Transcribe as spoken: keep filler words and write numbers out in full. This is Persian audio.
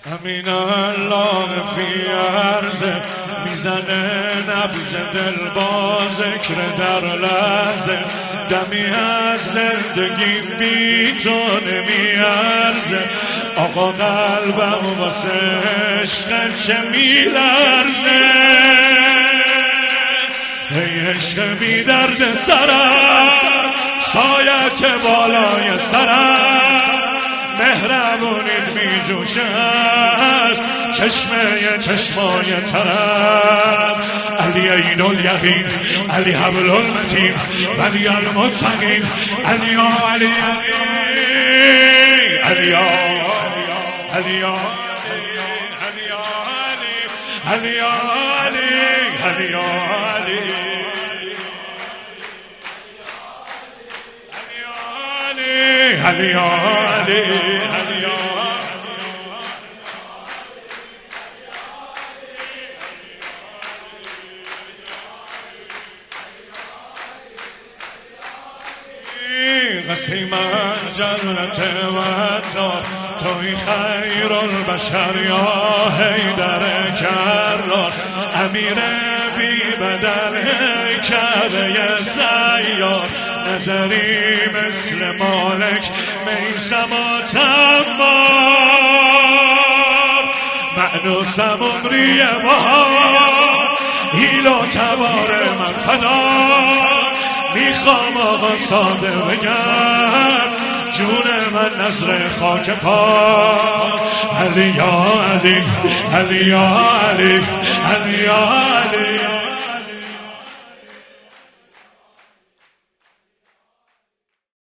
امین الله فی عرضه میزنه نبض دل با ذکر در لحظه دمی از زندگی بی تو نمیارزه آقا قلبم واسه عشق چه میلرزه ای عشق بی درد سرم سایت بالای سرم مهربونید می جوشه از چشمه چشمای ترم علی عین الیقین علی حبل المتین ولی المتقین علی علی علی علی علی علی علی علی علی علی قسیم جنت و النار توی خیر البشر یا حیدر کرار امیر بی بدل کعبه سیار نظری مثل مالک میسم و تمام معنوسم عمری بها هیل و تبار من فدا میخوام آقا ساده بگم جون من نظر خاک پا علی یا علی علی یا علی علی یا علی